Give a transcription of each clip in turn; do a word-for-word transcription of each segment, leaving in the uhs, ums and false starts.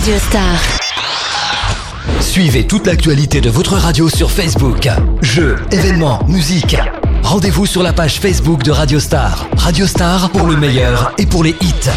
Radio Star. Suivez toute l'actualité de votre radio sur Facebook. Jeux, événements, musique. Rendez-vous sur la page Facebook de Radio Star. Radio Star pour le meilleur et pour les hits.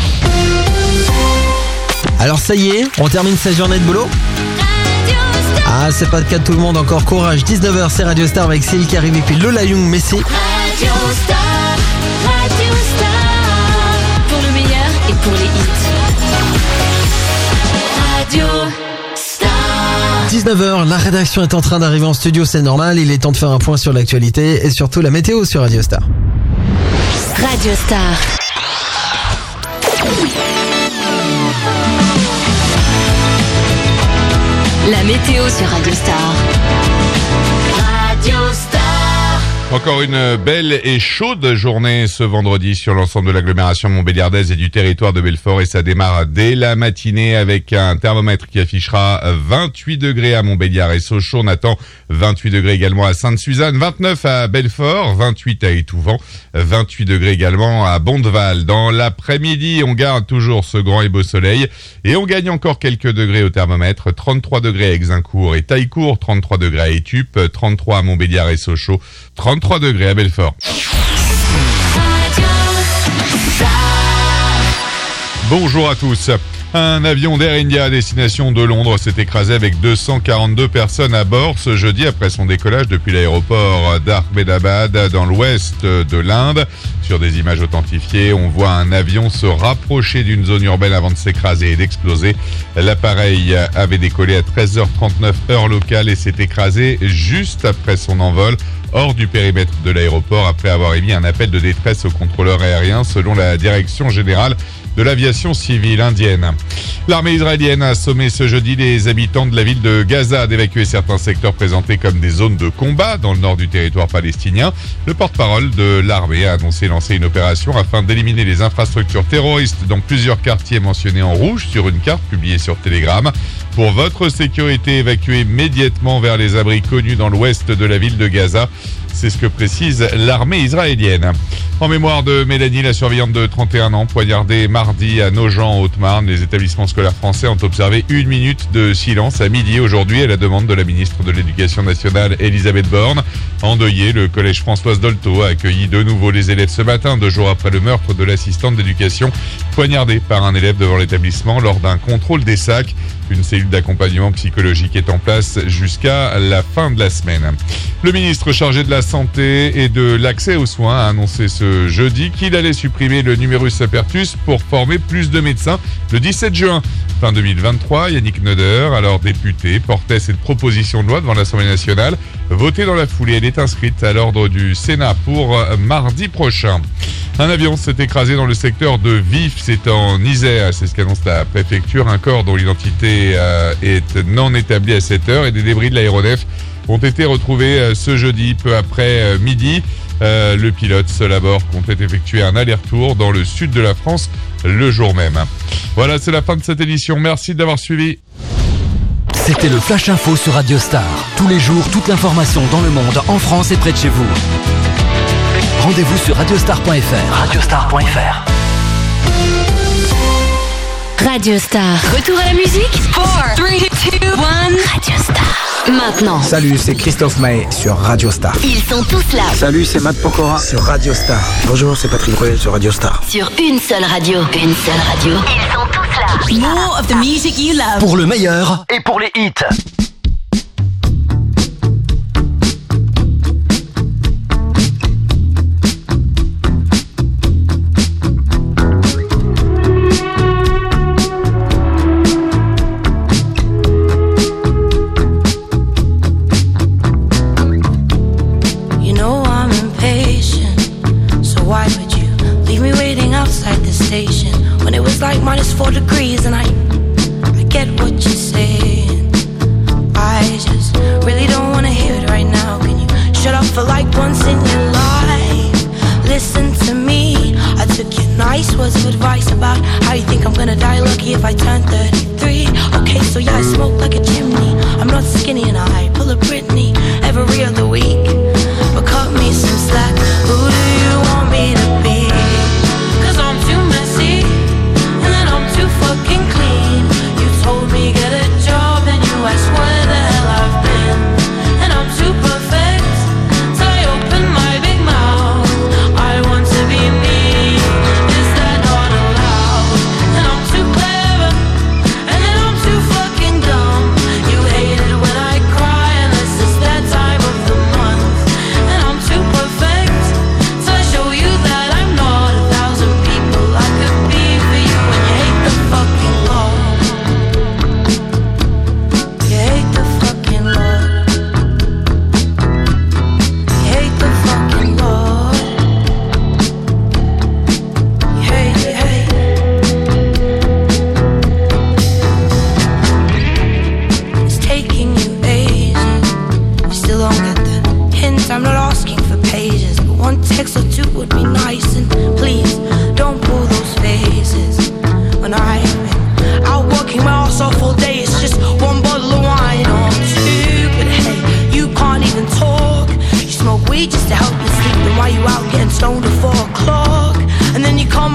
Alors ça y est, on termine sa journée de boulot ? Ah, c'est pas le cas de tout le monde, encore courage. dix-neuf heures, c'est Radio Star avec Céline qui arrive et puis Lola Young, Messi. Radio Star, Radio Star, pour le meilleur et pour les hits. Radio Star. dix-neuf heures, la rédaction est en train d'arriver en studio, c'est normal. Il est temps de faire un point sur l'actualité et surtout la météo sur Radio Star. Radio Star. La météo sur Radio Star. Radio Star. Encore une belle et chaude journée ce vendredi sur l'ensemble de l'agglomération montbéliardaise et du territoire de Belfort, et ça démarre dès la matinée avec un thermomètre qui affichera vingt-huit degrés à Montbéliard et Sochaux. On attend vingt-huit degrés également à Sainte-Suzanne, vingt-neuf à Belfort, vingt-huit à Étouvent, vingt-huit degrés également à Bondeval. Dans l'après-midi, on garde toujours ce grand et beau soleil et on gagne encore quelques degrés au thermomètre. trente-trois degrés à Exincourt et Taillecourt, trente-trois degrés à Étup, trente-trois à Montbéliard et Sochaux, trente-trois degrés à Belfort. Bonjour à tous. Un avion d'Air India à destination de Londres s'est écrasé avec deux cent quarante-deux personnes à bord ce jeudi après son décollage depuis l'aéroport d'Ahmedabad dans l'ouest de l'Inde. Sur des images authentifiées, on voit un avion se rapprocher d'une zone urbaine avant de s'écraser et d'exploser. L'appareil avait décollé à treize heures trente-neuf heure locale et s'est écrasé juste après son envol hors du périmètre de l'aéroport après avoir émis un appel de détresse au contrôleur aérien selon la direction générale de l'aviation civile indienne. L'armée israélienne a sommé ce jeudi les habitants de la ville de Gaza d'évacuer certains secteurs présentés comme des zones de combat dans le nord du territoire palestinien. Le porte-parole de l'armée a annoncé lancer une opération afin d'éliminer les infrastructures terroristes dans plusieurs quartiers mentionnés en rouge sur une carte publiée sur Telegram. Pour votre sécurité, évacuez immédiatement vers les abris connus dans l'ouest de la ville de Gaza. C'est ce que précise l'armée israélienne. En mémoire de Mélanie, la surveillante de trente et un ans, poignardée mardi à Nogent en Haute-Marne, les établissements scolaires français ont observé une minute de silence à midi aujourd'hui à la demande de la ministre de l'Éducation nationale, Elisabeth Borne. Endeuillé, le collège Françoise Dolto a accueilli de nouveau les élèves ce matin, deux jours après le meurtre de l'assistante d'éducation poignardée par un élève devant l'établissement lors d'un contrôle des sacs. Une cellule d'accompagnement psychologique est en place jusqu'à la fin de la semaine. Le ministre chargé de la Santé et de l'accès aux soins a annoncé ce jeudi qu'il allait supprimer le numerus apertus pour former plus de médecins le dix-sept juin. Fin deux mille vingt-trois, Yannick Neuder, alors député, portait cette proposition de loi devant l'Assemblée nationale. Votée dans la foulée, elle est inscrite à l'ordre du Sénat pour mardi prochain. Un avion s'est écrasé dans le secteur de Vif, c'est en Isère, c'est ce qu'annonce la préfecture. Un corps dont l'identité euh, est non établie à cette heure et des débris de l'aéronef ont été retrouvés euh, ce jeudi, peu après euh, midi. Euh, le pilote seul à bord comptait effectuer un aller-retour dans le sud de la France le jour même. Voilà, c'est la fin de cette édition. Merci d'avoir suivi. C'était le Flash Info sur Radio Star. Tous les jours, toute l'information dans le monde, en France et près de chez vous. Rendez-vous sur radiostar point f r. radiostar point f r. Radio Star. Retour à la musique. quatre, trois, deux, un. Radio Star. Maintenant. Salut, c'est Christophe Maé sur Radio Star. Ils sont tous là. Salut, c'est Matt Pokora sur Radio Star. Bonjour, c'est Patrick Bruel sur Radio Star. Sur une seule radio. Une seule radio. Ils sont tous là. More of the music you love. Pour le meilleur et pour les hits. Like minus four degrees and I I get what you're saying. I just really don't wanna hear it right now. Can you shut up for like once in your life? Listen to me. I took your nice words of advice about how you think I'm gonna die lucky if I turn thirty-three. Okay, so yeah, I smoke like a chimney. I'm not skinny and I pull a Britney every other week. But cut me some slack. Who do you want me to be? Cause I'm too messy. Fucking clean. You told me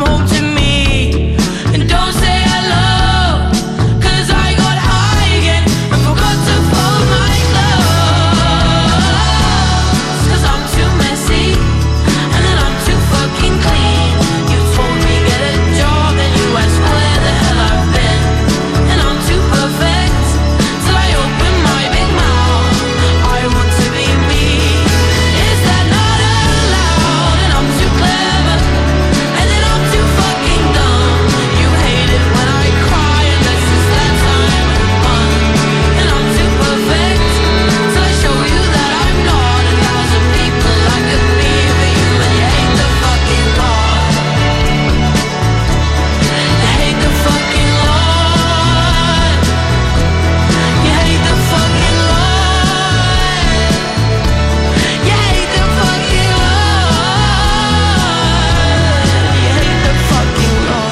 home to me. And don't say hello, 'cause I got high again and forgot to fold my clothes. 'Cause I'm too messy and then I'm too fucking clean. You told me get a job and you asked where the hell I've been. And I'm too perfect till I open my big mouth. I want to be me. Is that not allowed? And I'm too clever and then I'm too fucking dumb. You hate it when I cry unless it's that time of month. And I'm too perfect till I show you that I'm not. A thousand people I could be for you, and you hate the fucking law. You hate the fucking law. You hate the fucking law. You hate the fucking law. You hate the fucking law.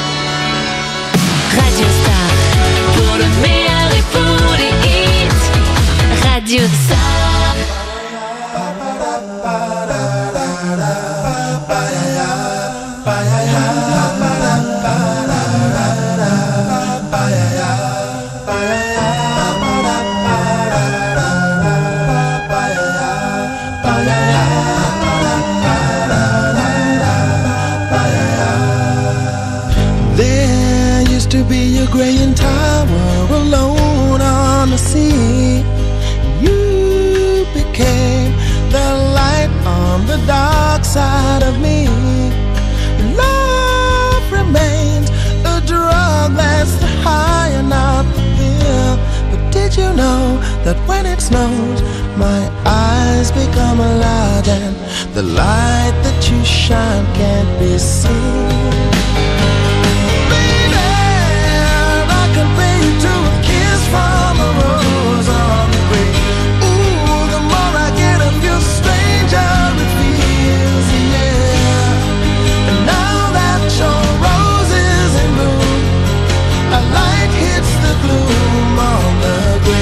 Radio Star, pour le meilleur et pour les hits. Radio Star. There used to be a graying tower alone on the sea. You became the light on the dark side of me. Love remains a drug that's high and out the hill. But did you know that when it snows, my eyes become large and the light that you shine can't be seen? Compare you to a kiss from a rose on the grave. Ooh, the more I get of you, stranger it feels, yeah. And now that your rose is in bloom, a light hits the gloom on the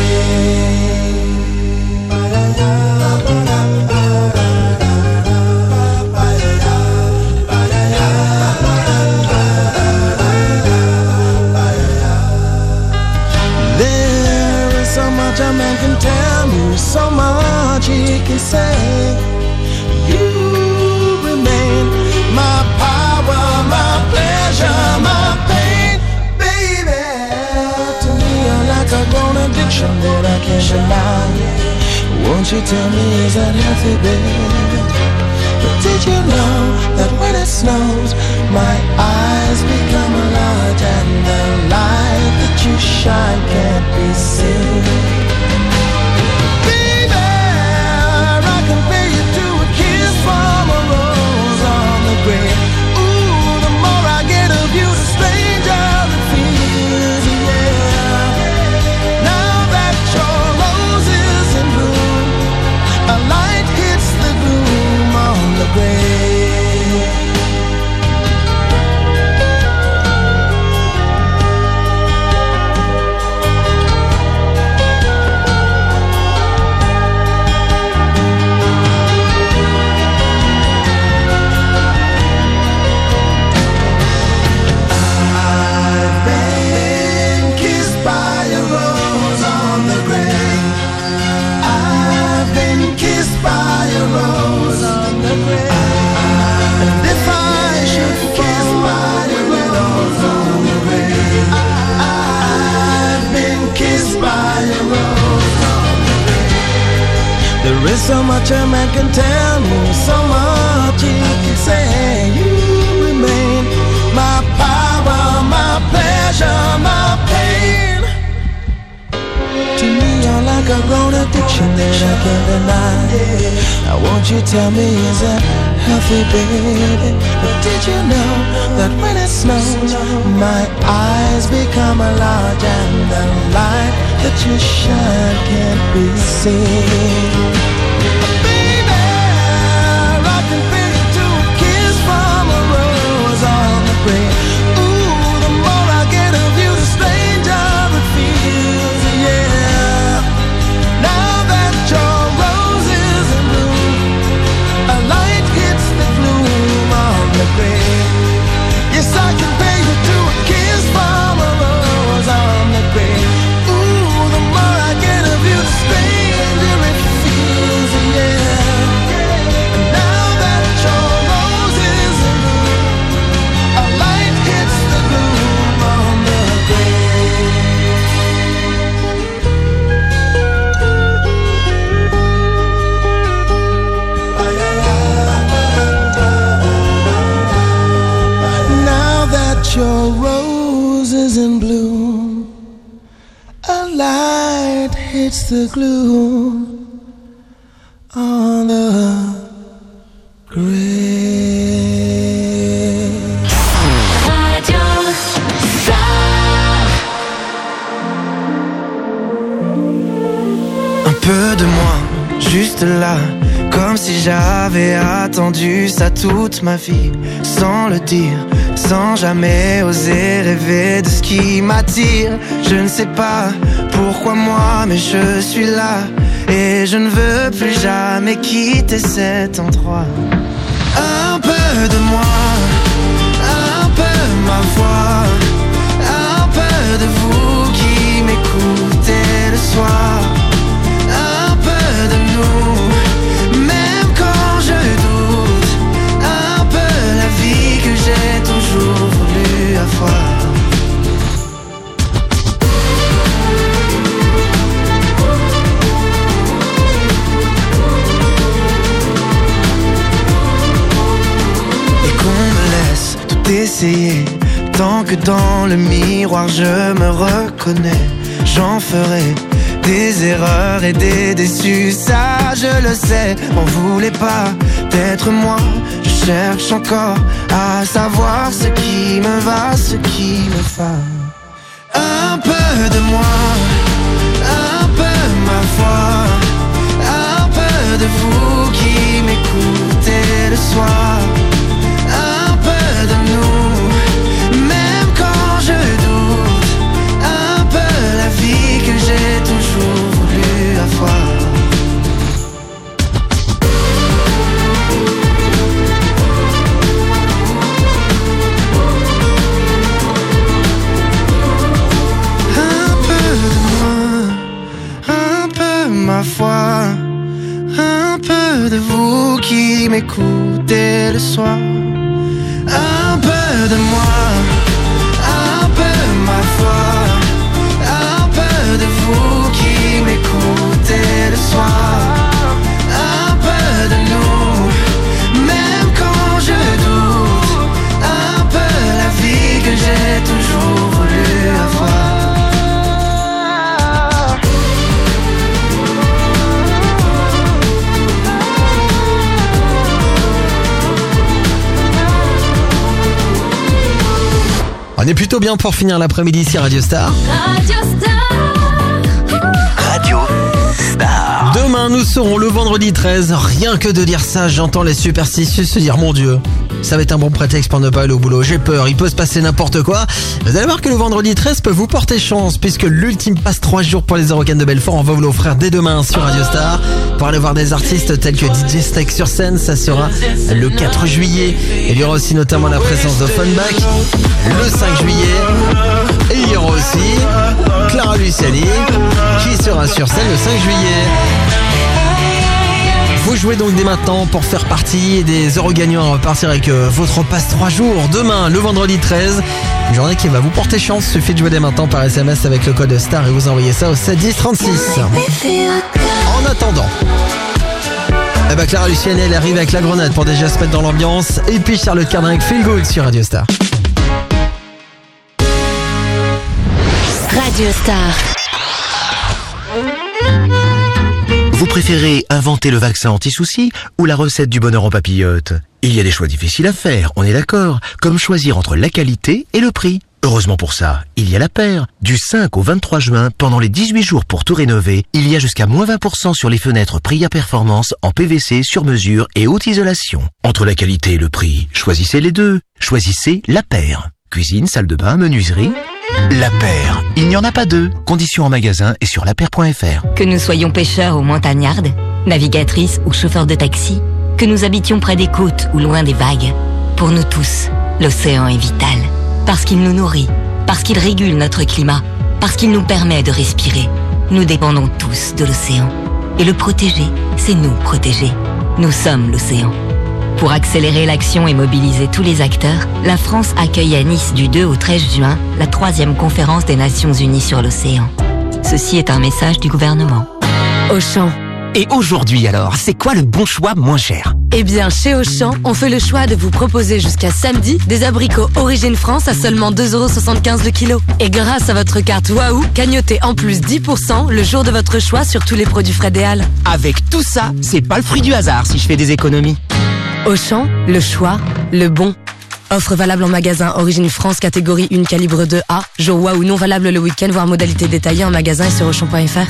a man can tell you so much he can say. You remain my power, my pleasure, my pain, baby. To me you're like a grown addiction that I can't deny. Won't you tell me, is that healthy, baby? But did you know that when it snows, my eyes become large and the light that you shine can't be seen? Baby, I compare you to a kiss from a rose on the grave. Ooh, the more I get of you, the stranger it feels, yeah. Now that your rose is in bloom, a light hits the gloom on the grave. There is so much a man can tell me, so much he can say. You remain my power, my pleasure, my pain. To me you're like a grown addiction that I can't deny. Now won't you tell me, is that healthy, baby? But did you know that when it snows, my eyes become large and the light that you shine can't be seen? Baby, I can feel you to a kiss from a rose on the grave. Ooh, the more I get of you, the stranger it feels, yeah. Now that your rose is in bloom, a light hits the gloom on the grave. Yes, I can pay you to a kiss from a rose on the grave. Ooh, the more I get of you, the stranger it feels, yeah. And now that your rose is in bloom, a light hits the gloom on the grave. Now that your rose is in bloom, a light hits the gloom on the grave. Radio Star. Un peu de moi, juste là, comme si j'avais attendu ça toute ma vie, sans le dire, sans jamais oser rêver de ce qui m'attire. Je ne sais pas pourquoi moi, mais je suis là, et je ne veux plus jamais quitter cet endroit. Un peu de moi, un peu ma voix, un peu de vous qui m'écoutez le soir. Un peu de nous, même quand je doute, un peu la vie que j'ai toujours voulu avoir. Et qu'on me laisse tout essayer, tant que dans le miroir je me reconnais. J'en ferai des erreurs et des déçus, ça je le sais. M'en voulez pas d'être moi, je cherche encore à savoir ce qui me va, ce qui me va. Un peu de moi, un peu ma foi, un peu de vous qui m'écoutez le soir. Un peu de nous, même quand je doute, un peu la vie que j'ai toujours voulu avoir. Un peu de moi, un peu ma foi, un peu de vous qui m'écoutez le soir. Un peu de moi, un peu ma foi, un peu de vous qui m'écoutez le soir. Un peu de nous, même quand je doute, un peu la vie que j'ai toujours voulu avoir. On est plutôt bien pour finir l'après-midi ici Radio Star. Radio Star. Radio Star. Demain, nous serons le vendredi treize. Rien que de dire ça, j'entends les superstitieux se dire mon Dieu, ça va être un bon prétexte pour ne pas aller au boulot. J'ai peur, il peut se passer n'importe quoi. Vous allez voir que le vendredi treize peut vous porter chance, puisque l'ultime passe trois jours pour les Eurocaines de Belfort. On va vous l'offrir dès demain sur Radio Star pour aller voir des artistes tels que D J Snake sur scène. Ça sera le quatre juillet. Il y aura aussi notamment la présence de Funback le cinq juillet. Et il y aura aussi Clara Luciani qui sera sur scène le cinq juillet. Vous jouez donc dès maintenant pour faire partie des euros gagnants. On va partir avec euh, votre passe trois jours. Demain, le vendredi treize. Une journée qui va vous porter chance. Il suffit de jouer dès maintenant par S M S avec le code STAR et vous envoyez ça au sept dix trente-six. En attendant, eh ben Clara Luciani, elle arrive avec la grenade pour déjà se mettre dans l'ambiance. Et puis Charlotte Cardin avec Feel Good sur Radio Star. Radio Star. Vous préférez inventer le vaccin anti-soucis ou la recette du bonheur en papillote? Il y a des choix difficiles à faire, on est d'accord, comme choisir entre la qualité et le prix. Heureusement pour ça, il y a la paire. Du cinq au vingt-trois juin, pendant les dix-huit jours pour tout rénover, il y a jusqu'à moins vingt pour cent sur les fenêtres Priya Performance en P V C sur mesure et haute isolation. Entre la qualité et le prix, choisissez les deux. Choisissez la paire. Cuisine, salle de bain, menuiserie. La paire. Il n'y en a pas deux. Conditions en magasin et sur la paire point f r. Que nous soyons pêcheurs ou montagnardes, navigatrices ou chauffeurs de taxi, que nous habitions près des côtes ou loin des vagues, pour nous tous, L'océan est vital. Parce qu'il nous nourrit, parce qu'il régule notre climat, parce qu'il nous permet de respirer. Nous dépendons tous de l'océan. Et le protéger, c'est nous protéger. Nous sommes l'océan. Pour accélérer l'action et mobiliser tous les acteurs, la France accueille à Nice du deux au treize juin la troisième conférence des Nations Unies sur l'océan. Ceci est un message du gouvernement. Auchan. Et aujourd'hui alors, c'est quoi le bon choix moins cher? Eh bien, chez Auchan, on fait le choix de vous proposer jusqu'à samedi des abricots Origine France à seulement deux euros soixante-quinze le kilo. Et grâce à votre carte Waouh, cagnotez en plus dix pour cent le jour de votre choix sur tous les produits Fred et Al. Avec tout ça, c'est pas le fruit du hasard si je fais des économies. Auchan, le choix, le bon. Offre valable en magasin Origine France catégorie un calibre deux A. Jour Waouh non valable le week-end, voire modalité détaillée en magasin et sur auchan point f r.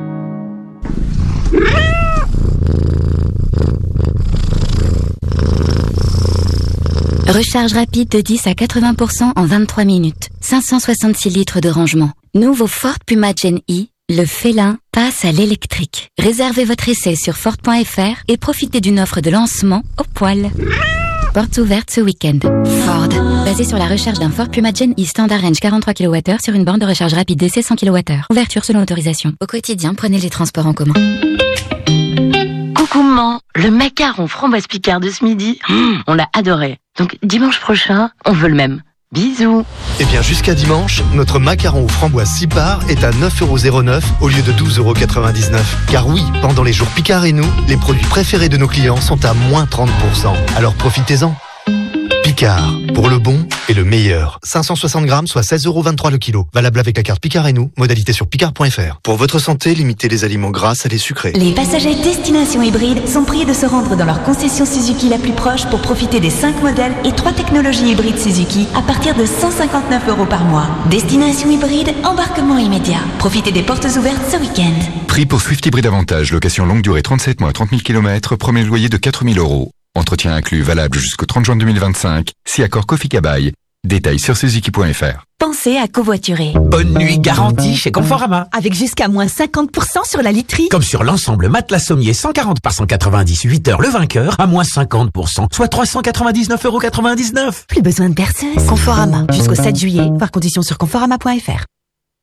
Recharge rapide de dix à quatre-vingts pour cent en vingt-trois minutes. cinq cent soixante-six litres de rangement. Nouveau Ford Puma Gen E, le félin passe à l'électrique. Réservez votre essai sur Ford point f r et profitez d'une offre de lancement au poil. Portes ouvertes ce week-end. Ford. Basé sur la recharge d'un Ford Puma Gen E Standard Range quarante-trois kilowattheures sur une borne de recharge rapide D C cent kilowattheures. Ouverture selon autorisation. Au quotidien, prenez les transports en commun. Coucou maman, le macaron framboise Picard de ce midi, mmh, on l'a adoré. Donc dimanche prochain, on veut le même. Bisous. Eh bien jusqu'à dimanche, notre macaron aux framboises six parts est à neuf euros zéro neuf au lieu de douze euros quatre-vingt-dix-neuf. Car oui, pendant les jours Picard et nous, les produits préférés de nos clients sont à moins trente pour cent. Alors profitez-en. Picard, pour le bon et le meilleur. cinq cent soixante grammes, soit seize euros vingt-trois le kilo. Valable avec la carte Picard et nous, modalité sur picard point f r. Pour votre santé, limitez les aliments gras et les sucrés. Les passagers destination hybride sont priés de se rendre dans leur concession Suzuki la plus proche pour profiter des cinq modèles et trois technologies hybrides Suzuki à partir de cent cinquante-neuf euros par mois. Destination hybride, embarquement immédiat. Profitez des portes ouvertes ce week-end. Prix pour Swift Hybride Avantage, location longue durée trente-sept mois, trente mille kilomètres, premier loyer de quatre mille euros. Entretien inclus valable jusqu'au trente juin deux mille vingt-cinq, si accord Kofi Kabaï. Détails sur suzuki point f r. Pensez à covoiturer. Bonne nuit garantie chez Conforama. Avec jusqu'à moins cinquante pour cent sur la literie. Comme sur l'ensemble matelas sommier cent quarante par cent quatre-vingt-dix, huit heures le vainqueur, à moins cinquante pour cent, soit trois cent quatre-vingt-dix-neuf euros quatre-vingt-dix-neuf. Plus besoin de berceuse. Conforama. Jusqu'au sept juillet. Voir conditions sur conforama point f r.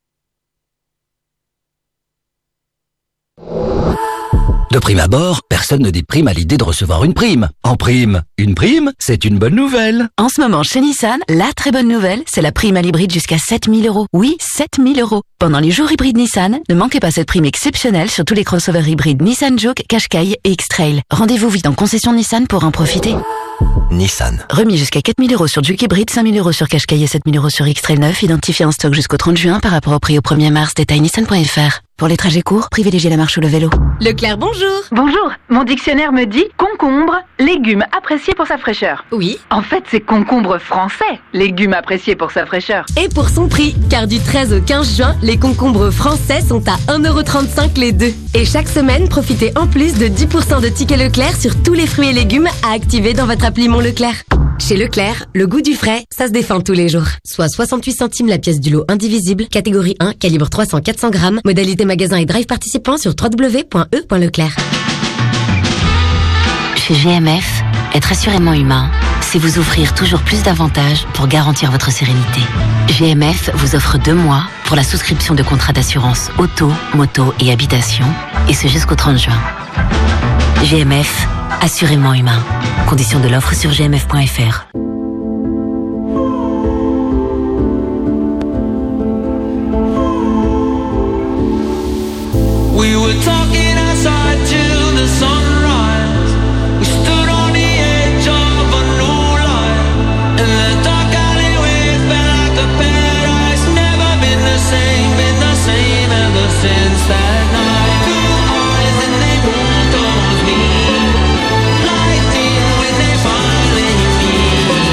De prime abord, personne ne déprime à l'idée de recevoir une prime. En prime, une prime, c'est une bonne nouvelle. En ce moment, chez Nissan, la très bonne nouvelle, c'est la prime à l'hybride jusqu'à sept mille euros. Oui, sept mille euros. Pendant les jours hybrides Nissan, ne manquez pas cette prime exceptionnelle sur tous les crossovers hybrides Nissan Juke, Qashqai et X-Trail. Rendez-vous vite en concession Nissan pour en profiter. Nissan. Remis jusqu'à quatre mille euros sur Juke hybride, cinq mille euros sur Qashqai et sept mille euros sur X-Trail neuf, identifié en stock jusqu'au trente juin par rapport au prix au premier mars. Détail nissan point f r. Pour les trajets courts, privilégiez la marche ou le vélo. Leclerc, bonjour. Bonjour. Mon dictionnaire me dit concombre, légume apprécié pour sa fraîcheur. Oui. En fait, c'est concombre français, légume apprécié pour sa fraîcheur. Et pour son prix, car du treize au quinze juin, les concombres français sont à un euro trente-cinq les deux. Et chaque semaine, profitez en plus de dix pour cent de tickets Leclerc sur tous les fruits et légumes à activer dans votre appli Mon Leclerc. Chez Leclerc, le goût du frais, ça se défend tous les jours. Soit soixante-huit centimes la pièce du lot indivisible, catégorie un, calibre trois cents à quatre cents grammes, modalité magasin et drive participant sur w w w point e point leclerc. Chez G M F, être assurément humain, c'est vous offrir toujours plus d'avantages pour garantir votre sérénité. G M F vous offre deux mois pour la souscription de contrats d'assurance auto, moto et habitation, et ce jusqu'au trente juin. G M F, assurément humain. Conditions de l'offre sur g m f point f r. We were talking outside till the sunrise. We stood on the edge of a new life, and the dark alleyway felt like a paradise. Never been the same, been the same ever since that night. Two eyes and they both told me, lightning when they finally meet.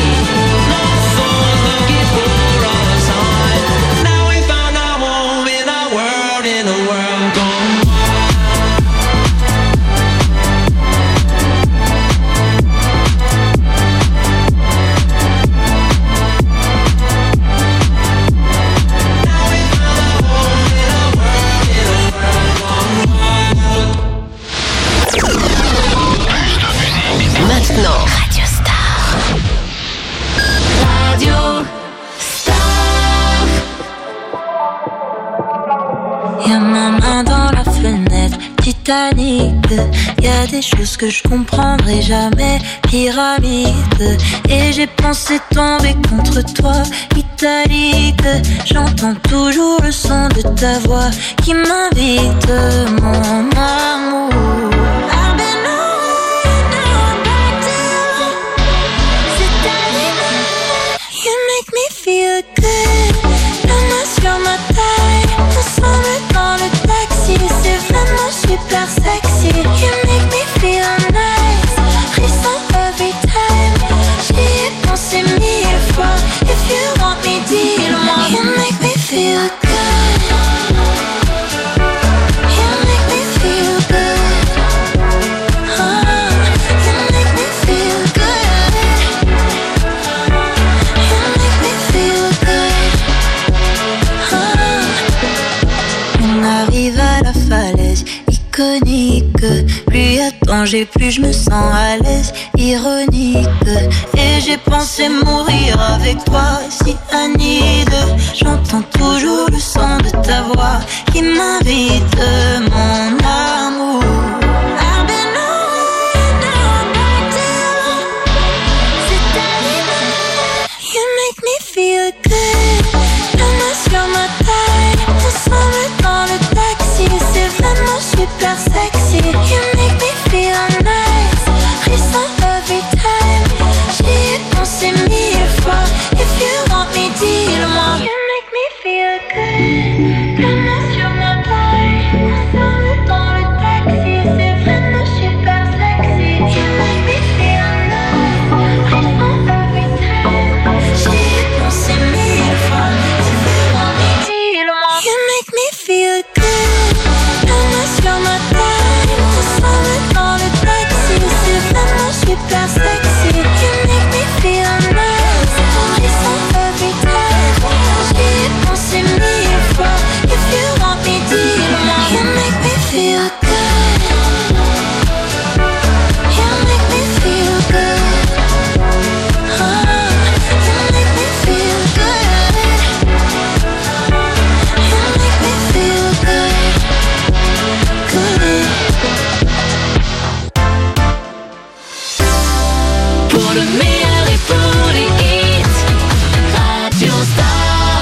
Titanic. Y a des choses que je comprendrai jamais. Pyramide. Et j'ai pensé tomber contre toi, italique. J'entends toujours le son de ta voix qui m'invite, mon amour. I've been away, now I'm back to you. C'est ta limite. You make me feel good. La main sur ma taille, ensemble dans le taxi. C'est vraiment super sexy. You make me feel nice. Frisson every time. J'y ai pensé mille fois. If you want me, dis-le-moi. You make me feel good. You make me feel good. Oh, you make me feel good. You make me feel good. Oh. On arrive à la falaise iconique. Plus y a danger, plus je me sens à l'aise. Ironique. Et j'ai pensé mourir avec toi, si Anide. J'entends toujours le son de ta voix qui m'invite, mon amour. I've been away, now I'm back to you. C'est ta limite. You make me feel good. La main sur ma taille, ensemble dans le taxi. C'est vraiment super sexy. You make me feel nice. Frisson every time. J'y ai pensé mille fois. If you want me, dis-le-moi. You make me feel good. La main sur ma taille, ensemble dans le taxi. C'est vraiment super sexy. You make me feel nice. Frisson every time. J'y ai pensé mille fois. If you want me, dis-le-moi. You make me feel good. La main sur ma taille, ensemble dans le taxi. C'est vraiment super sexy. You make me feel nice. Frisson every time. J'y ai pensé mille fois. If you want me, dis-le-moi. You make me feel good. You make me feel good. Oh, you make me feel good. You make me feel good. Good. Pour le meilleur et pour les hits, Radio Star.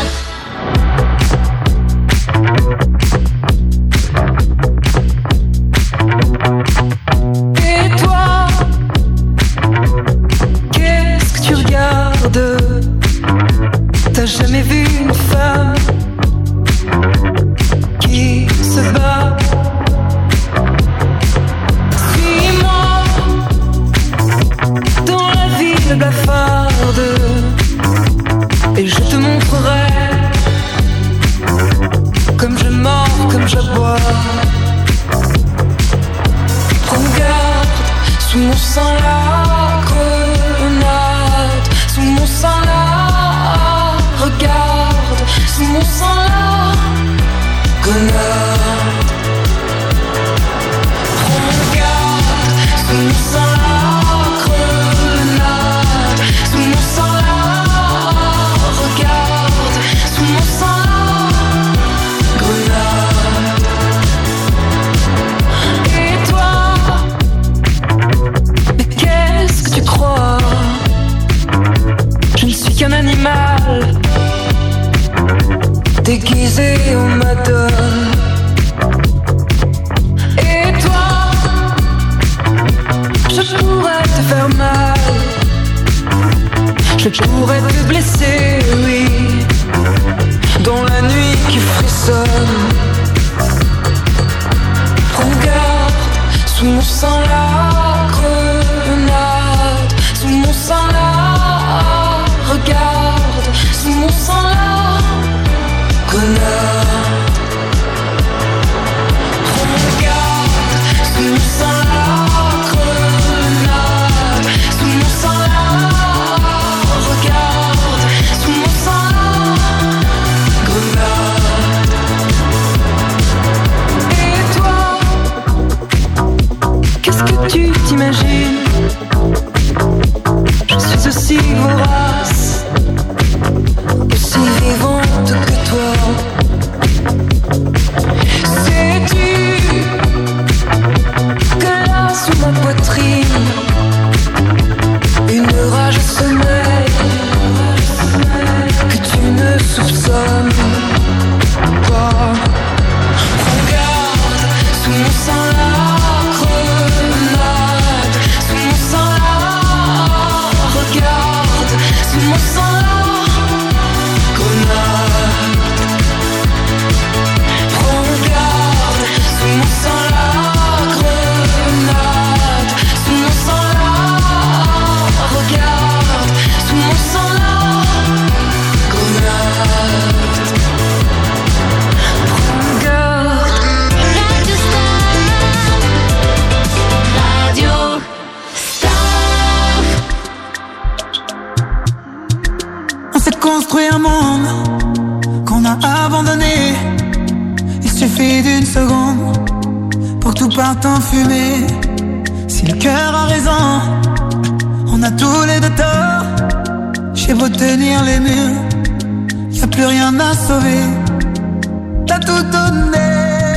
Et toi, qu'est-ce que tu regardes? T'as jamais vu une femme qui se bat? Suis-moi dans la ville blafarde et je te montrerai comme je mords, comme j'aboie. Regarde, sous mon sang la grenade, sous mon sang la. Regarde, sous mon sang la grenade. Regarde, sous mon sang la grenade, sous mon sang la. Regarde, sous mon sang la grenade. Et toi, mais qu'est-ce que tu crois? Je ne suis qu'un animal déguisé en madone. Et toi, je pourrais te faire mal, je pourrais te blesser, oui, dans la nuit qui frissonne. Regarde, sous mon sang la grenade, sous mon sang la. Regarde, sous mon sang la grenade. retrouver un monde qu'on a abandonné. Il suffit d'une seconde pour que tout parte en fumée. Si le cœur a raison, on a tous les deux tort. J'ai beau tenir les murs, y'a plus rien à sauver. T'as tout donné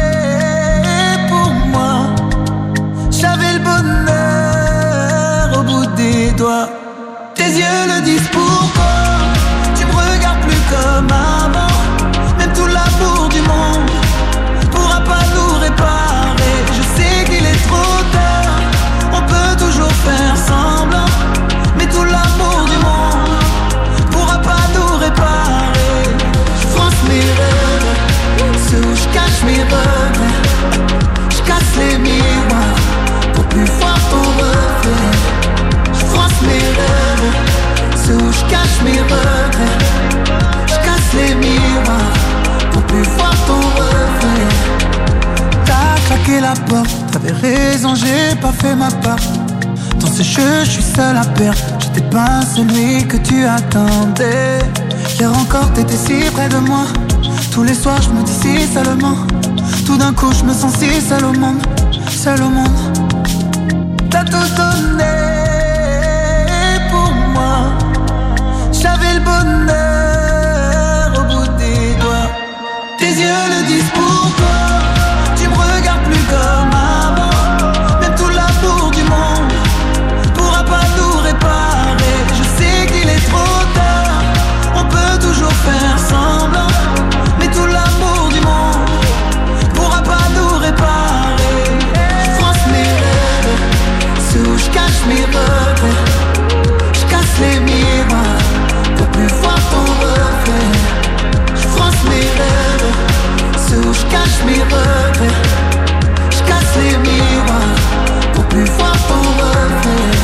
pour moi. J'avais le bonheur au bout des doigts. Tes yeux le disent pourquoi. Tu me regardes plus comme avant. Même tout l'amour du monde pourra pas nous réparer. Je sais qu'il est trop tard. On peut toujours faire semblant, mais tout l'amour du monde pourra pas nous réparer. Je fronce mes rêves, ceux où je cache mes regrets. Je casse les miroirs pour plus voir ton reflet. Je fronce mes rêves, ceux où je cache mes regrets. Je casse les miroirs pour plus voir ton reflet. T'as claqué la porte, t'avais raison, j'ai pas fait ma part. Dans ce jeu, je suis seul à perdre. J'étais pas celui que tu attendais. Hier encore, t'étais si près de moi. Tous les soirs, je me dis si seulement. Tout d'un coup, je me sens si seul au monde. Seul au monde. T'as tout donné pour moi. J'avais le bonheur au bout des doigts. Tes yeux le disent pourquoi. Tu me regardes plus comme avant. Même tout l'amour du monde pourra pas nous réparer. Je sais qu'il est trop tard. On peut toujours faire semblant, mais tout l'amour du monde pourra pas nous réparer. Je fronce mes rêves, ceux où je cache mes regrets. Je casse les miroirs pour plus voir ton reflet. Je fronce mes rêves, ceux où je cache mes regrets. Je casse les miroirs pour plus voir ton reflet.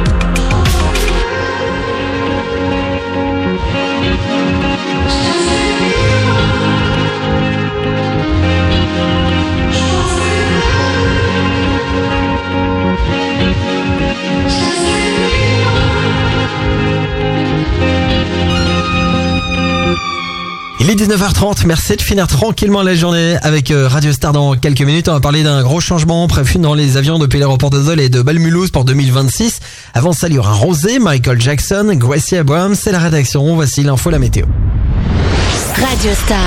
Il est dix-neuf heures trente, merci de finir tranquillement la journée avec Radio Star. Dans quelques minutes, on va parler d'un gros changement prévu dans les avions depuis l'aéroport de Dole et de Belle-Mulhouse pour deux mille vingt-six. Avant ça, il y aura Rosé, Michael Jackson, Gracie Abrams, c'est la rédaction. Voici l'info, la météo. Radio Star.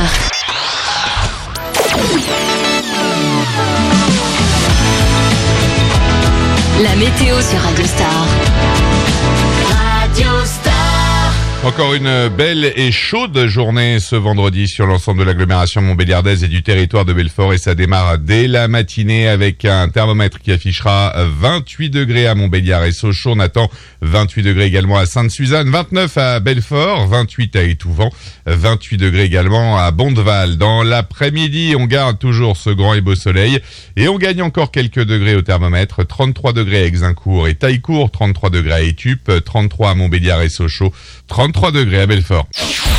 La météo sur Radio Star. Radio Star. Encore une belle et chaude journée ce vendredi sur l'ensemble de l'agglomération montbéliardaise et du territoire de Belfort, et ça démarre dès la matinée avec un thermomètre qui affichera vingt-huit degrés à Montbéliard et Sochaux. On attend vingt-huit degrés également à Sainte-Suzanne, vingt-neuf à Belfort, vingt-huit à Étouvent, vingt-huit degrés également à Bondeval. Dans l'après-midi, on garde toujours ce grand et beau soleil et on gagne encore quelques degrés au thermomètre. trente-trois degrés à Exincourt et Taillecourt, trente-trois degrés à Étup, trente-trois à Montbéliard et Sochaux, trente-trois degrés à Belfort.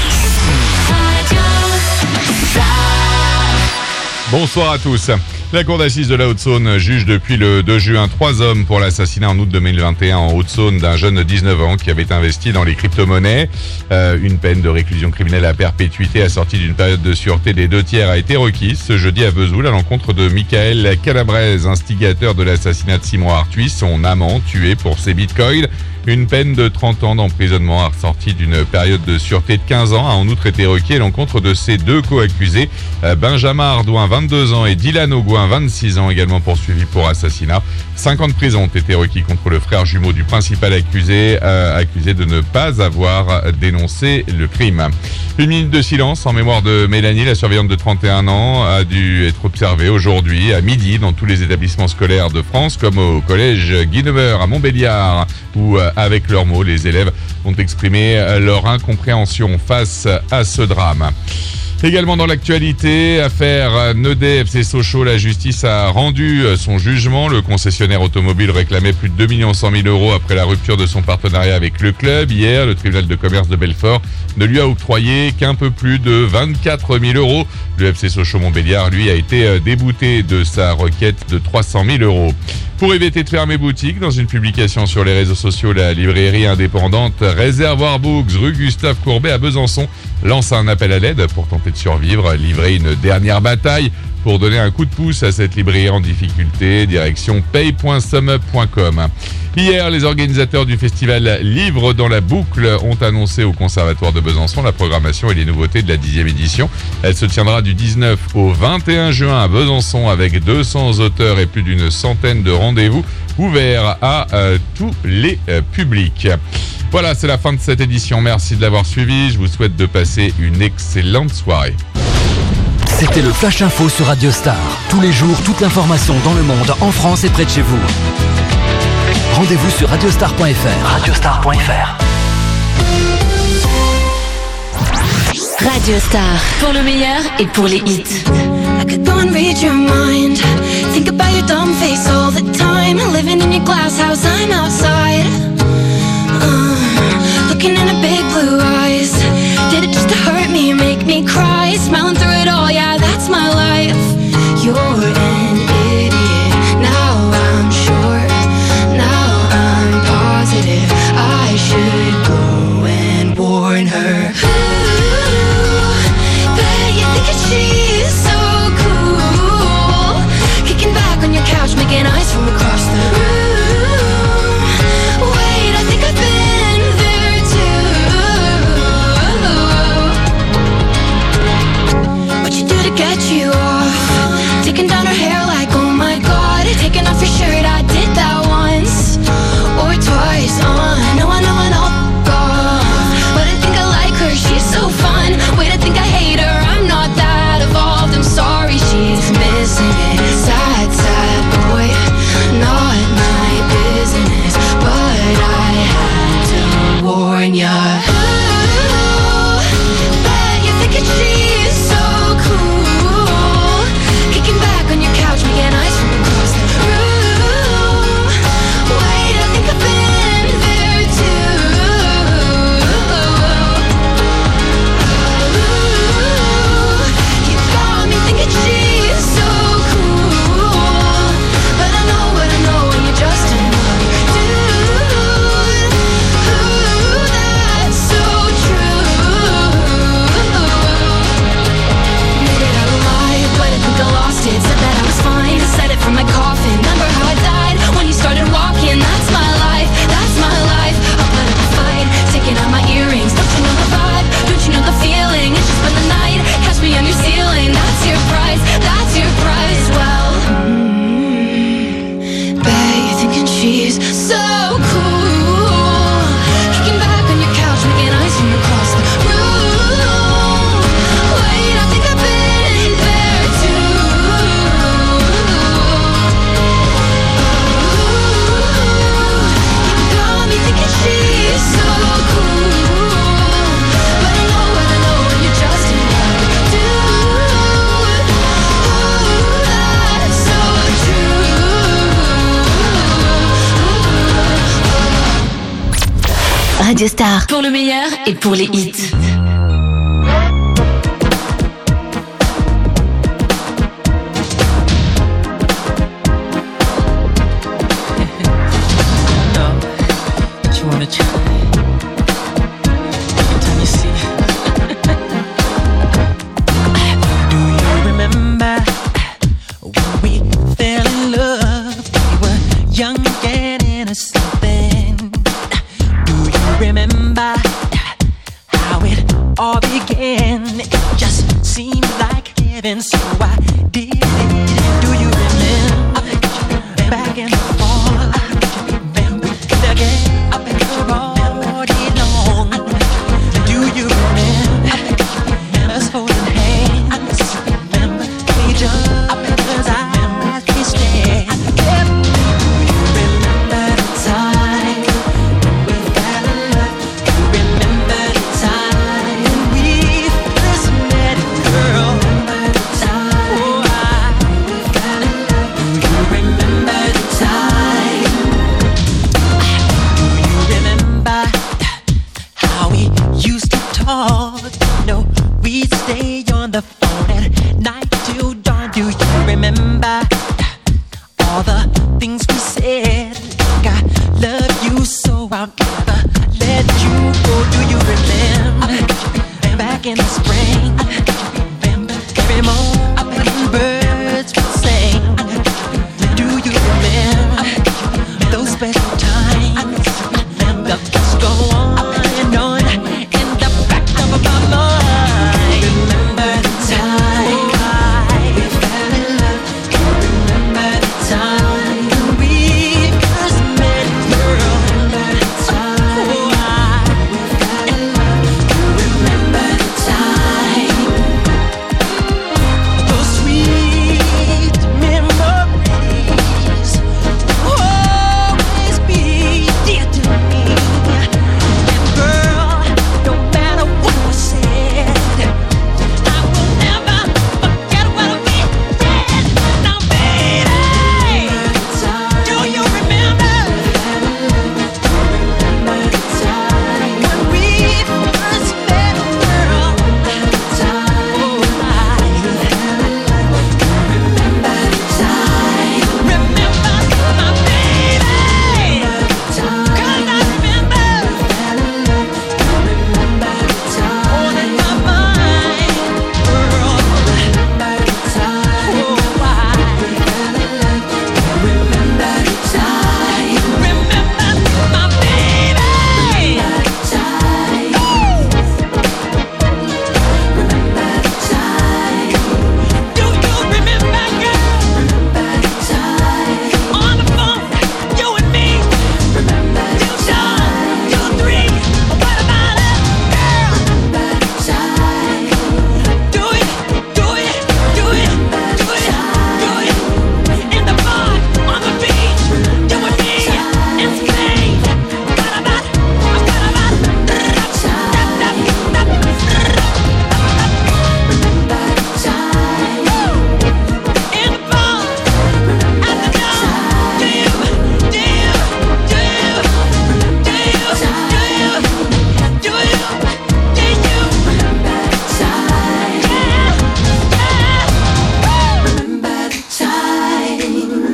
Bonsoir à tous. La cour d'assises de la Haute-Saône juge depuis le deux juin trois hommes pour l'assassinat en août deux mille vingt et un en Haute-Saône d'un jeune de dix-neuf ans qui avait investi dans les crypto-monnaies. Euh, une peine de réclusion criminelle à perpétuité assortie d'une période de sûreté des deux tiers a été requise ce jeudi à Vesoul à l'encontre de Michael Calabrese, instigateur de l'assassinat de Simon Arthuis, son amant tué pour ses bitcoins. Une peine de trente ans d'emprisonnement assortie d'une période de sûreté de quinze ans a en outre été requis à l'encontre de ses deux co-accusés, Benjamin Ardouin, vingt-deux ans, et Dylan Augouin, vingt-six ans, également poursuivis pour assassinat. Cinq ans de prison ont été requis contre le frère jumeau du principal accusé, euh, accusé de ne pas avoir dénoncé le crime. Une minute de silence en mémoire de Mélanie, la surveillante de trente et un ans, a dû être observée aujourd'hui à midi dans tous les établissements scolaires de France, comme au collège Guy Neveu à Montbéliard, où avec leurs mots, les élèves ont exprimé leur incompréhension face à ce drame. Également dans l'actualité, affaire Neudet F C Sochaux, la justice a rendu son jugement. Le concessionnaire automobile réclamait plus de deux millions cent mille euros après la rupture de son partenariat avec le club. Hier, le tribunal de commerce de Belfort ne lui a octroyé qu'un peu plus de vingt-quatre mille euros. Le F C Sochaux Montbéliard, lui, a été débouté de sa requête de trois cent mille euros. Pour éviter de fermer boutique, dans une publication sur les réseaux sociaux, la librairie indépendante Réservoir Books, rue Gustave Courbet à Besançon, lance un appel à l'aide pour tenter de survivre, livrer une dernière bataille pour donner un coup de pouce à cette librairie en difficulté. Direction pay point sumup point com. Hier, les organisateurs du festival Livre dans la boucle ont annoncé au Conservatoire de Besançon la programmation et les nouveautés de la dixième édition. Elle se tiendra du dix-neuf au vingt et un juin à Besançon avec deux cents auteurs et plus d'une centaine de rendez-vous ouverts à euh, tous les euh, publics. Voilà, c'est la fin de cette édition. Merci de l'avoir suivi. Je vous souhaite de passer une excellente soirée. C'était le Flash Info sur Radio Star. Tous les jours, toute l'information dans le monde, en France et près de chez vous. Rendez-vous sur radiostar point f r. radiostar point f r. Radio Star, pour le meilleur et pour les hits. I could go and read your mind. Think about your dumb face all the time. Living in your glass house, I'm outside. Uh, looking in her big blue eyes. Did it just to hurt me, make me cry? Smiling through it all, yeah, that's my life. You're an idiot, now I'm sure. Now I'm positive I should go and warn her. Ooh, bet you think she's so cool. Kicking back on your couch, making eyes from across the room. Wait, I think I've been there too. What you do to get you off? Taking down her hair like, oh my god. Taking off your shirt, I did that once or twice. Uh, no, I know I know off. But I think I like her, she's so fun. Wait, I think I hate her, I'm not that evolved. I'm sorry, she's missing it. Sad, sad boy, not my business. But I had to warn ya. Ooh, bet you're thinking she's so cool. Kicking back on your couch, making eyes from across the room. Wait, I think I've been there too. Ooh, you got me thinking she's so cool. But I know what I know when you're just another dude. Ooh, that's so true. Maybe I lied, but I think I lost it. Said that I was fine, I said it from my coffin. Remember how I died when you started walking? That's my life, that's my life. I'll put up a fight, taking out my earrings. Don't you know the vibe? Don't you know the feeling? It's just been the night, catch me on your ceiling. That's your price, that's your price. Well, mm, bet you're thinking she's so cool. Kicking back on your couch, making eyes from across the room. Wait, I think I've been there too. You got me thinking she's so cool. But I know what I know when you're just another dude. Ooh, that's so true. Radio Star, pour le meilleur et pour les hits. You wanna try? Every time you see Do you remember when we fell in love? We were young and innocent then. Do you remember how it all began? It just seemed like heaven, so I did it. Do you remember back in the fall? Remember the game? I bet you're all day long. Do you remember us holding hands? I just remember each other. I bet those eyes we stare. Do you remember the time we fell in love? Do you remember the time we first met, girl? Oh, I, do you remember the time? Do you remember how we used to talk? No, we'd stay on the phone at night till dawn. Do you remember all the things we said? in the spring. Every morning birds will sing. Do you remember those special times? The thoughts go on and on in the back of my mind. Remember the time we fell in love. Remember the time we first met, girl. Remember the time we fell in love. Remember the time. Those sweet memories will always be dear to me. And girl, no matter what was said, I will never forget what we did. Now, baby, do you remember when we first met, girl? Remember the time. Remember my baby. 'Cause I remember all in my mind, girl. Remember the time. Remember the time. Remember my baby. Remember the time. Remember the time. Do you remember, girl? Remember the time. On the phone, you and me. Remember you two, you three. What about it, girl? Remember the time. Do it, do it, do it, do it, do it. In the bar, on the beach, you and me in Spain. What about, what about, remember the time. Remember the time. In the bar, at the door. Do you, do you, do you, do you, do you, do you, do you remember the time? Yeah, yeah. Remember the time.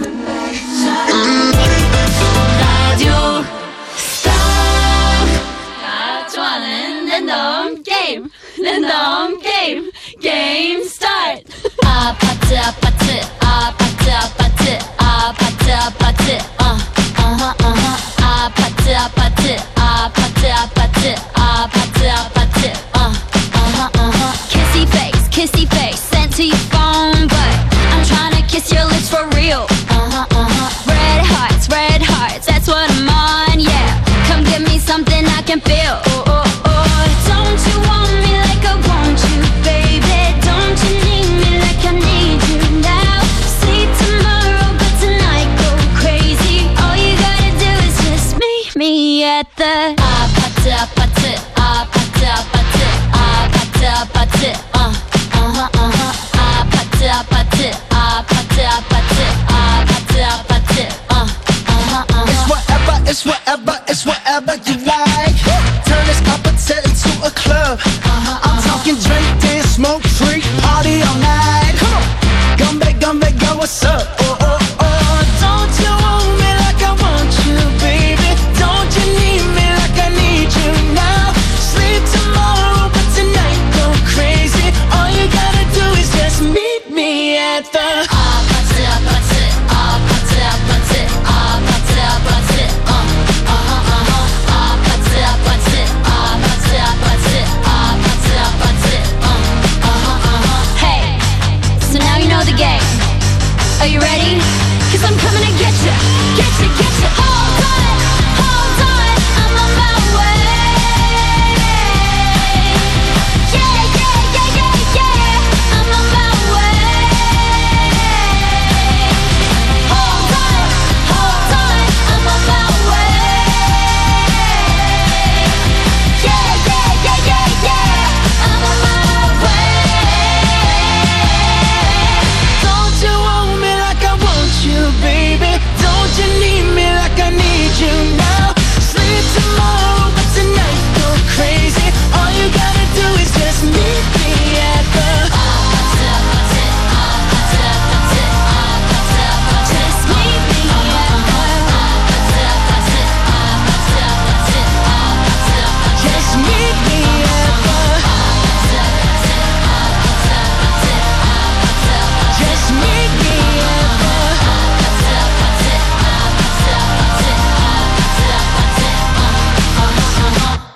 Radio Star. À toi l'endom game, l'endom game, game start. À partir, à partir, à partir, à partir, à partir, à partir, uh, uh-huh, uh-huh. À partir, à partir, à partir, à partir, à partir, à partir, uh, uh-huh, uh-huh. Kissy face, kissy face, sent to your phone, but I'm trying to kiss your lips for real. Uh-huh, uh-huh. Red hearts, red hearts, that's what I'm on, yeah. Come give me something I can feel. Oh, oh, oh. Don't you want me like I want you, baby? Don't you need me like I need you now? Sleep tomorrow, but tonight go crazy. All you gotta do is just meet me at the ah, party, ah, party, ah, party, ah, party, ah, party, ah, party, uh, uh-huh, uh-huh. Ah, party, ah, party, ah, party, ah, party, ah, party, ah, party, uh, uh-huh, uh-huh. It's whatever, it's whatever, it's whatever you like. Turn this appetite into a club. I'm talking drink, dance, smoke, freak, party all night. Come on, come back, come back, girl, what's up? Oh, oh, oh. Don't you want me like I want you, baby? Don't you need me like I need you now? Sleep tomorrow, but tonight go crazy. All you gotta do is just meet me at the Ah, party, ah, party, ah, party, ah, party, ah, party, ah, party, uh, uh-huh, uh-huh. Ah, party, ah, party, ah, party, ah, party, ah, party, ah, party, uh, uh-huh, uh-huh. Hey, so now you know the game. Are you ready?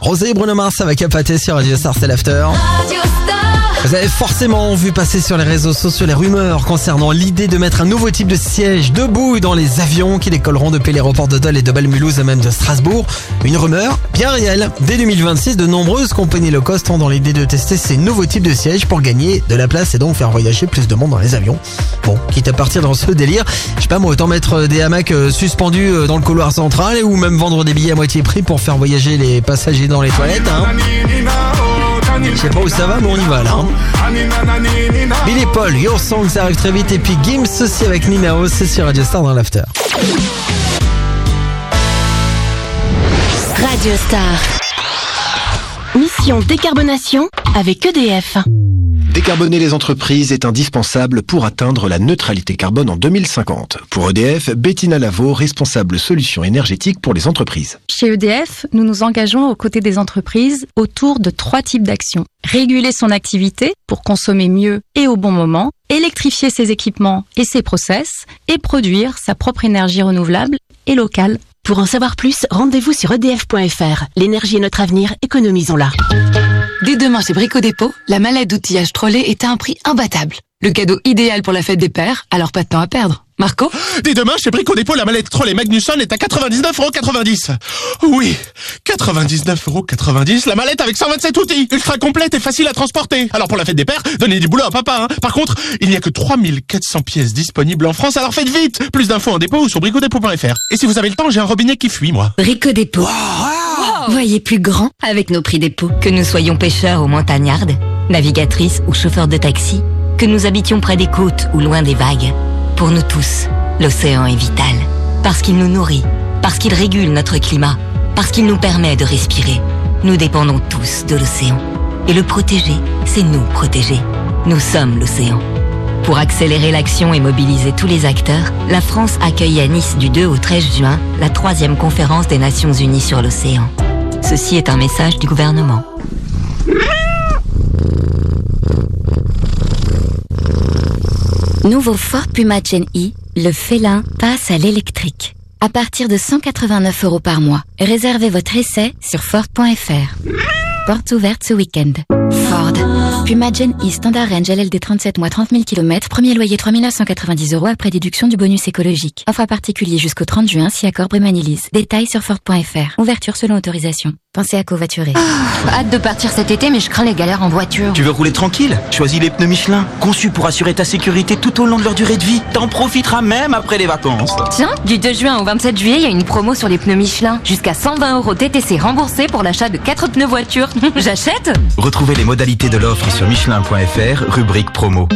Rosé et Bruno Mars avec Apathé sur Radio Star, c'est l'after. Radio Star. Vous avez forcément vu passer sur les réseaux sociaux les rumeurs concernant l'idée de mettre un nouveau type de siège debout dans les avions qui décolleront depuis l'aéroport de Dole et de Bâle-Mulhouse et même de Strasbourg. Une rumeur bien réelle. Dès deux mille vingt-six, de nombreuses compagnies low cost ont dans l'idée de tester ces nouveaux types de sièges pour gagner de la place et donc faire voyager plus de monde dans les avions. Bon, quitte à partir dans ce délire, je sais pas moi, autant mettre des hamacs suspendus dans le couloir central ou même vendre des billets à moitié prix pour faire voyager les passagers dans les toilettes. Hein. Je sais pas où ça va, mais on y va là. Hein. Billy Paul, Your Song, ça arrive très vite. Et puis Gims aussi avec Ninao, c'est sur Radio Star dans l'after. Radio Star. Mission décarbonation avec E D F. Décarboner les entreprises est indispensable pour atteindre la neutralité carbone en deux mille cinquante. Pour E D F, Bettina Lavaux, responsable solutions énergétiques pour les entreprises. Chez E D F, nous nous engageons aux côtés des entreprises autour de trois types d'actions. Réguler son activité pour consommer mieux et au bon moment, électrifier ses équipements et ses process, et produire sa propre énergie renouvelable et locale. Pour en savoir plus, rendez-vous sur E D F point F R. L'énergie est notre avenir, économisons-la. Dès demain chez Brico Dépôt, la mallette d'outillage Trolley est à un prix imbattable. Le cadeau idéal pour la fête des pères, alors pas de temps à perdre. Marco ? Dès demain chez Brico Dépôt, la mallette Trolley Magnusson est à quatre-vingt-dix-neuf euros quatre-vingt-dix. Oui, quatre-vingt-dix-neuf euros quatre-vingt-dix, la mallette avec cent vingt-sept outils, ultra complète et facile à transporter. Alors pour la fête des pères, donnez du boulot à papa. Hein. Par contre, il n'y a que trois mille quatre cents pièces disponibles en France, alors faites vite. Plus d'infos en dépôt ou sur brico dépôt point F R. Et si vous avez le temps, j'ai un robinet qui fuit, moi. Brico Dépôt. Wow, wow. Voyez plus grand avec nos prix dépôt. Que nous soyons pêcheurs ou montagnardes, navigatrices ou chauffeurs de taxi, que nous habitions près des côtes ou loin des vagues. Pour nous tous, l'océan est vital. Parce qu'il nous nourrit, parce qu'il régule notre climat, parce qu'il nous permet de respirer. Nous dépendons tous de l'océan. Et le protéger, c'est nous protéger. Nous sommes l'océan. Pour accélérer l'action et mobiliser tous les acteurs, la France accueille à Nice du deux au treize juin la troisième conférence des Nations Unies sur l'océan. Ceci est un message du gouvernement. Nouveau Ford Puma Gen E, le félin passe à l'électrique. À partir de cent quatre-vingt-neuf euros par mois. Réservez votre essai sur Ford point F R. Portes ouvertes ce week-end. Ford. Puma Gen E Standard Range L L D trente-sept mois trente mille kilomètres. Premier loyer trois mille neuf cent quatre-vingt-dix euros après déduction du bonus écologique. Offre à particulier jusqu'au trente juin si accord Brémanilise. Détails sur Ford point F R. Ouverture selon autorisation. Pensez à covoiturer. Oh, hâte de partir cet été, mais je crains les galères en voiture. Tu veux rouler tranquille ? Choisis les pneus Michelin, conçus pour assurer ta sécurité tout au long de leur durée de vie. T'en profiteras même après les vacances. Tiens, du deux juin au vingt-sept juillet, il y a une promo sur les pneus Michelin. Jusqu'à cent vingt euros T T C remboursés pour l'achat de quatre pneus voiture. J'achète ? Retrouvez les modalités de l'offre sur michelin point F R, rubrique promo.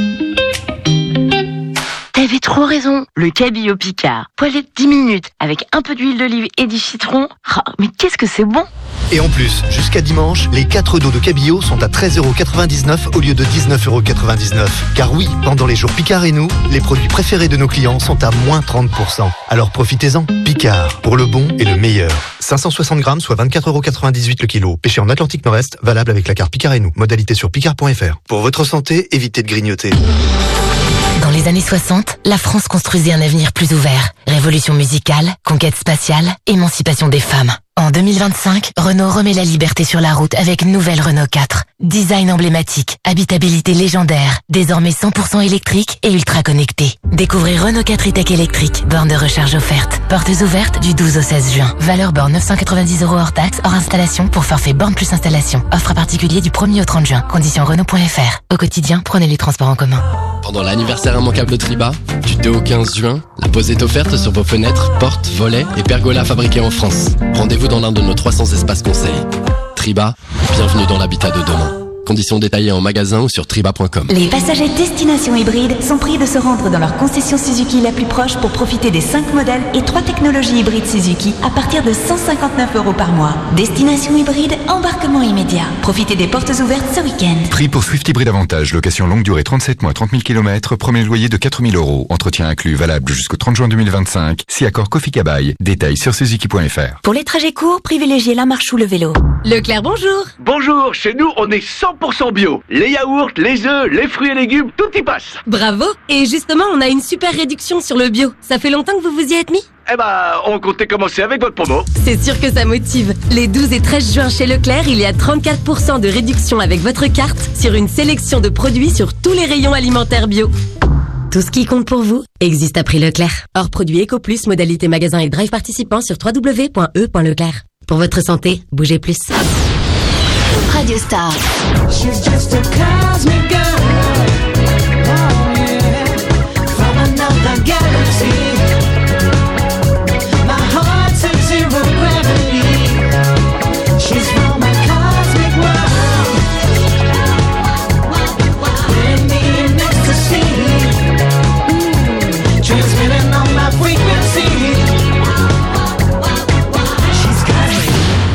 T'avais trop raison. Le cabillaud Picard. Poêlé de dix minutes avec un peu d'huile d'olive et du citron. Oh, mais qu'est-ce que c'est bon! Et en plus, jusqu'à dimanche, les quatre dos de cabillaud sont à treize euros quatre-vingt-dix-neuf au lieu de dix-neuf euros quatre-vingt-dix-neuf. Car oui, pendant les jours Picard et nous, les produits préférés de nos clients sont à moins trente pour cent. Alors profitez-en. Picard, pour le bon et le meilleur. cinq cent soixante grammes, soit vingt-quatre euros quatre-vingt-dix-huit le kilo. Pêché en Atlantique Nord-Est, valable avec la carte Picard et nous. Modalité sur picard point F R. Pour votre santé, évitez de grignoter. Dans les années soixante, la France construisait un avenir plus ouvert. Révolution musicale, conquête spatiale, émancipation des femmes. En deux mille vingt-cinq, Renault remet la liberté sur la route avec une nouvelle Renault quatre. Design emblématique, habitabilité légendaire, désormais cent pour cent électrique et ultra connecté. Découvrez Renault quatre e-Tech électrique, borne de recharge offerte. Portes ouvertes du douze au seize juin. Valeur borne neuf cent quatre-vingt-dix euros hors taxe, hors installation pour forfait borne plus installation. Offre à particulier du premier au trente juin. Conditions Renault point F R. Au quotidien, prenez les transports en commun. Pendant l'anniversaire immanquable Triba, du deux au quinze juin, la pose est offerte sur vos fenêtres, portes, volets et pergolas fabriqués en France. Rendez-vous dans l'un de nos trois cents espaces conseils. Triba, bienvenue dans l'habitat de demain. Conditions détaillées en magasin ou sur triba point com. Les passagers destination hybride sont priés de se rendre dans leur concession Suzuki la plus proche pour profiter des cinq modèles et trois technologies hybrides Suzuki à partir de cent cinquante-neuf euros par mois. Destination hybride, embarquement immédiat. Profitez des portes ouvertes ce week-end. Prix pour Swift Hybrid Avantage, location longue durée trente-sept mois, trente mille kilomètres, premier loyer de quatre mille euros. Entretien inclus, valable jusqu'au trente juin deux mille vingt-cinq. Si accord Kofi Kabaï. Détails sur suzuki point F R. Pour les trajets courts, privilégiez la marche ou le vélo. Leclerc, bonjour. Bonjour, chez nous on est cent pour cent bio. Les yaourts, les œufs, les fruits et légumes, tout y passe. Bravo. Et justement, on a une super réduction sur le bio. Ça fait longtemps que vous vous y êtes mis ? Eh ben, on comptait commencer avec votre promo. C'est sûr que ça motive. Les douze et treize juin chez Leclerc, il y a trente-quatre pour cent de réduction avec votre carte sur une sélection de produits sur tous les rayons alimentaires bio. Tout ce qui compte pour vous existe à prix Leclerc. Hors produit EcoPlus, modalité magasin et drive participant sur w w w point e point leclerc. Pour votre santé, bougez plus. Radio Star. She's just a cosmic girl. Oh yeah. From another galaxy. My heart's at zero gravity. She's from a cosmic world. Putting me in ecstasy. Mm. Transmitting on my frequency. She's cosmic.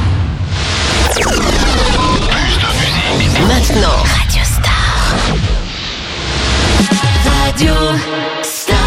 Maintenant, Radio Star. Radio Star.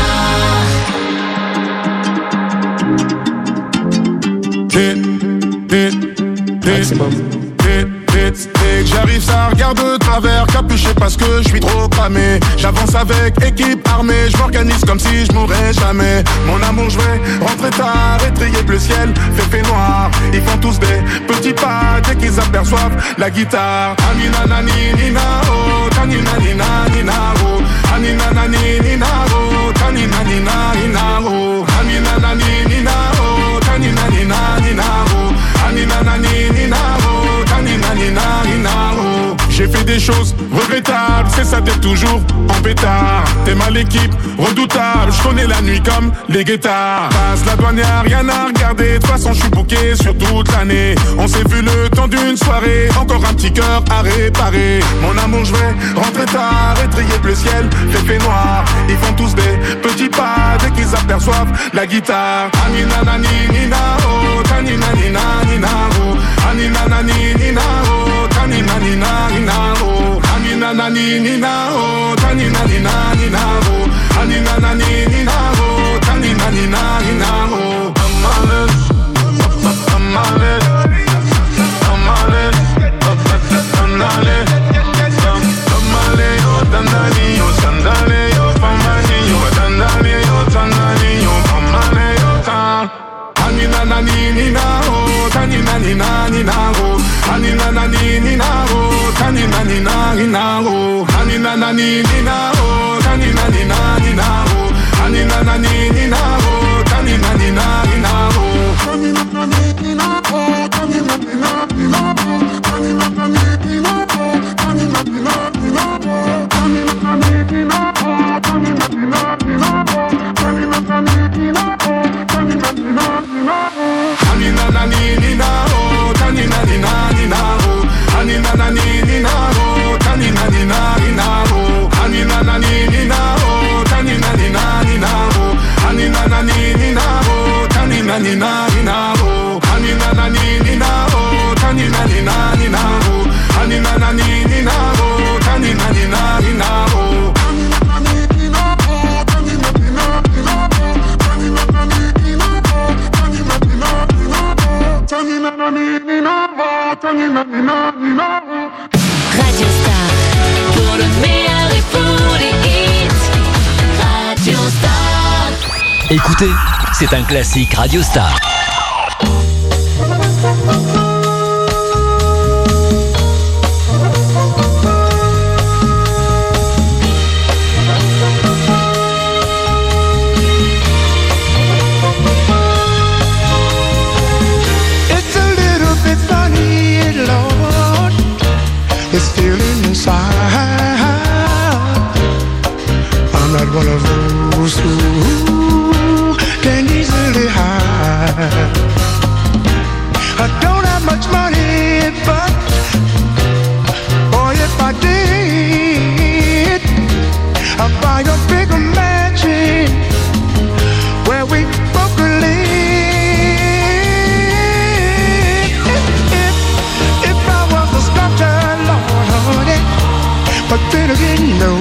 Hit, hit, hit, hit, hit, hit. J'arrive, ça regarde de travers, capuché parce que je suis trop cramé. J'avance avec équipe armée, je m'organise comme si je mourrais jamais. Mon amour, je vais rentrer tard, étrier le ciel, fait fait noir. Ils font tous des petits pas dès qu'ils aperçoivent la guitare. Anina nani nina oh, tanina nina nina oh, anina nani nina oh, tanina nina nina oh, anina nani nina oh, tanina nina nina oh, anina nani nina oh, tanina nina nina oh. J'ai fait des choses regrettables, c'est ça d'être toujours en pétard. T'es mal l'équipe, redoutable, je connais la nuit comme les guettards. Passe la douane, y'a rien à regarder, de toute façon je suis booké sur toute l'année. On s'est vu le temps d'une soirée, encore un petit cœur à réparer. Mon amour, je vais rentrer tard, étrier le ciel, fait fait noir. Ils font tous des petits pas dès qu'ils aperçoivent la guitare. Anina nani nina oh, tanina nina nina oh, anina nani nina oh, tanina nina nina oh, anina nani nina oh, tanina nina nina oh, anina nani nina oh, tanina nina nina oh. Amalet, amalet, amalet, amalet, amalet, yo dandali, yo sandali, yo famani, yo dandali, yo sandali, yo famani, yo tan. Anina nani nina oh, tanina nina nina oh, anina nani nina oh, tanina nina nina oh, anina nani nina oh, tanina nina nina oh, anina nani nina oh, tanina nina nina oh, tanina nani nina oh, tanina nina nina oh, tanina nani nina oh, tanina nina nina oh, tanina nani nina oh, tanina nina nina oh, tanina nani nina oh, tanina nina nina oh, anina nani nina oh, tanina nina nina oh, anina nani nina oh, tanina nina nina oh, anina nani nina oh, tanina nina nina oh, anina nani nina oh, tanina nina nina oh, anina nani nina oh, tanina nina nina oh, anina nani nina oh, tanina nina nina oh, anina nani nina oh, tanina nina nina oh, anina nani nina oh, tanina nina nina oh, tanina nani nina oh, tanina nina nina oh. Radio Star. Pour le meilleur et pour les hits. Radio Star. Écoutez, c'est un classique Radio Star. It's a little bit funny, Lord. It's feeling inside. I'm not one of those who can easily hide. I don't have much money, but boy, if I did, I'd buy a bigger mansion where we both could live. If, if I was a sculptor, Lord, but then again, no.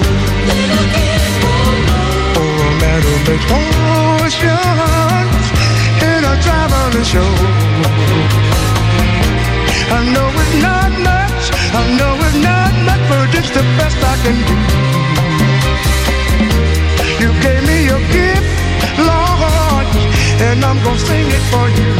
Or a man who makes potions in a traveling show. I know it's not much, I know it's not much. it's the best I can do. You gave me your gift, Lord, and I'm gonna sing it for you.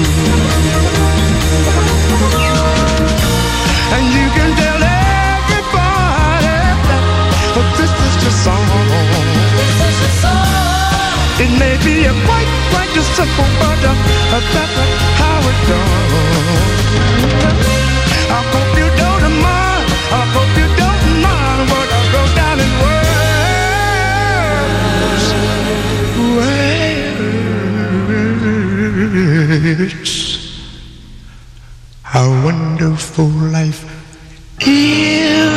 And you can tell everybody that this is your song. This is your song. It may be a quite, quite a simple, but uh, that's how it goes. I hope you don't mind. I hope you don't mind what I wrote down in words. Words. How wonderful life is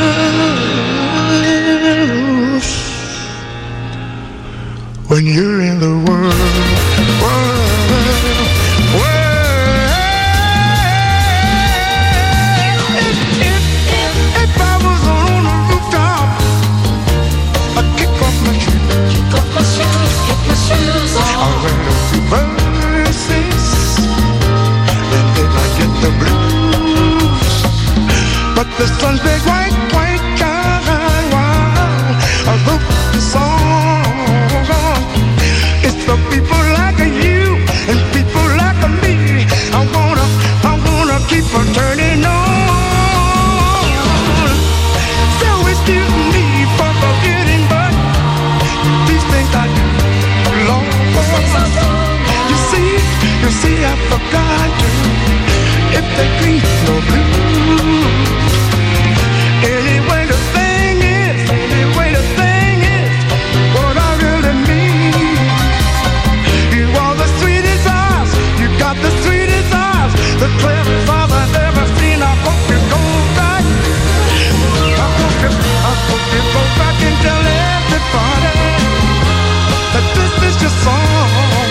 when you're in the world, world, world. If, if, if, if I was on a rooftop, I'd kick off my shoes, kick off my shoes, kick my shoes off. I'll write a few verses, and then I get the blues. But the sun's big white, white, shine wild. I wrote the song. It's for people like you and people like me. I wanna, I wanna keep on turning on. So excuse me for forgetting, but these things I do, Lord. You see, you see, I forgot to. If they green no blue. Anyway, the thing is, anyway, the thing is, what I really mean. You are the sweetest eyes, you got the sweetest eyes, the cleverest eyes I've ever seen. I hope you go back. I hope you, I hope you go back and tell everybody that this is your song.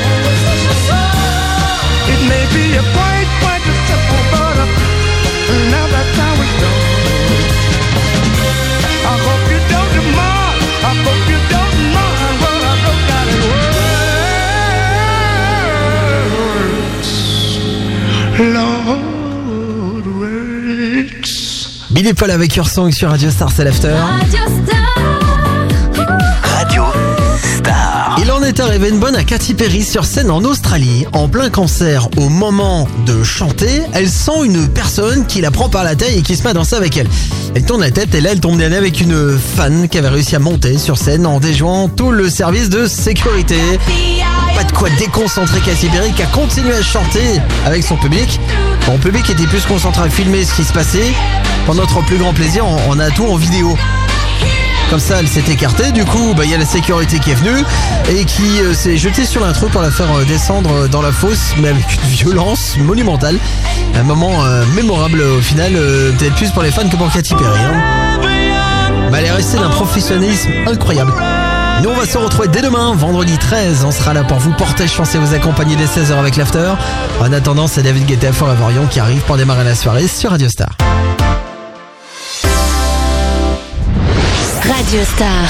It may be a quite, quite a simple, but uh, now that's how it goes. I hope you don't mind, I hope you don't mind what I wrote down in words. Lord, words. Billy Paul avec Your Song sur Radio Star, c'est l'after. Radio Star. Il en est arrivé une bonne à Katy Perry sur scène en Australie. En plein concert, au moment de chanter, elle sent une personne qui la prend par la taille et qui se met à danser avec elle. Elle tourne la tête et là elle tombe nez à nez avec une fan qui avait réussi à monter sur scène en déjouant tout le service de sécurité. Pas de quoi déconcentrer Katy Perry qui a continué à chanter avec son public. Son public était plus concentré à filmer ce qui se passait. Pour notre plus grand plaisir, on a tout en vidéo. Comme ça, elle s'est écartée. Du coup, bah, y a la sécurité qui est venue et qui euh, s'est jetée sur l'intrus pour la faire euh, descendre dans la fosse, mais avec une violence monumentale. Un moment euh, mémorable au final, euh, peut-être plus pour les fans que pour Katy Perry. Hein. Mais elle est restée d'un professionnalisme incroyable. Nous, on va se retrouver dès demain, vendredi treize. On sera là pour vous porter chance et vous accompagner dès seize heures avec l'after. En attendant, c'est David Guetta for Lavorion qui arrive pour démarrer la soirée sur Radio Star. Radio Star.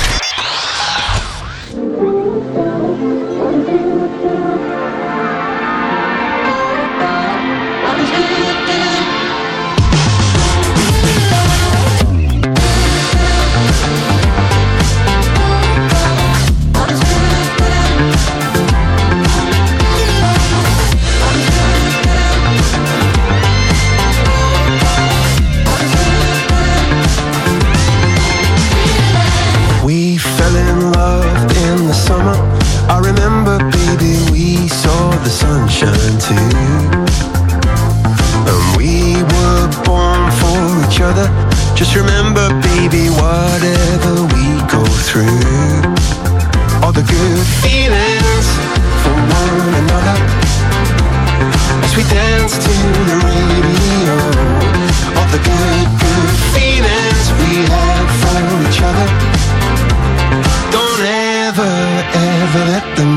Sunshine too, and we were born for each other. Just remember, baby, whatever we go through, all the good feelings for one another, as we dance to the radio, all the good, good feelings we have for each other. Don't ever, ever let them